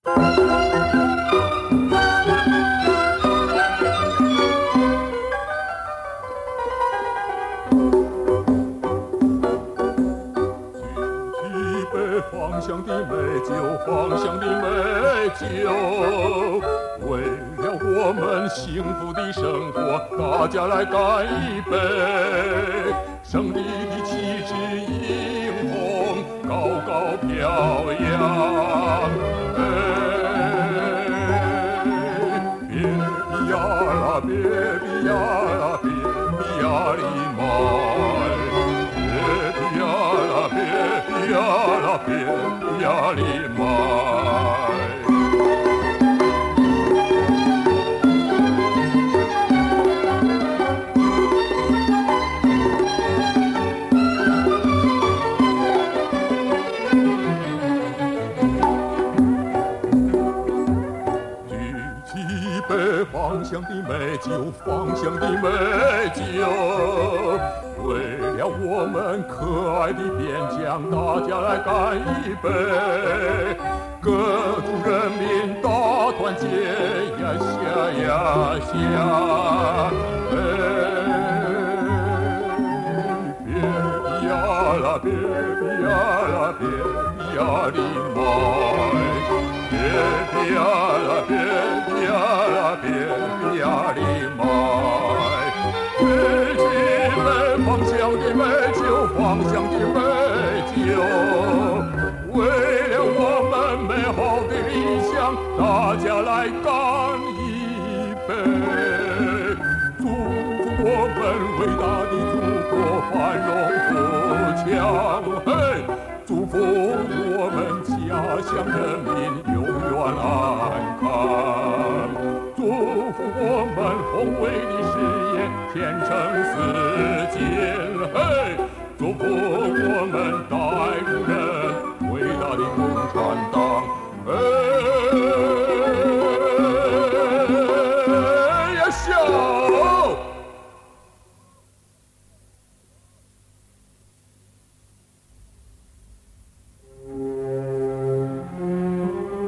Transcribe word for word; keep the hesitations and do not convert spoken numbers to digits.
芳香的美酒，芳香的美酒，为了我们幸福的生活，大家来干一杯！胜利的旗帜英红，高高飘扬。哎，别比呀啦，别比呀啦，别比呀哩嘛！别比呀啦，别比呀啦，别比呀哩嘛！芳香的美酒，芳香的美酒，为了我们可爱的边疆，大家来干一杯！各族人民大团结呀下呀下！哎，别比呀啦，别比呀啦，别比呀哩嘛！别比呀啦，别比呀啦，别比呀哩嘛！美酒美，芳香的美酒，芳香的美酒，为了我们美好的理想，大家来干一杯！祝福我们伟大的祖国繁荣富强！嘿，祝福我们家乡人民永远安康，祝福我们宏伟的事业前程似锦，嘿，祝福我们带领人伟大的共产党，嘿。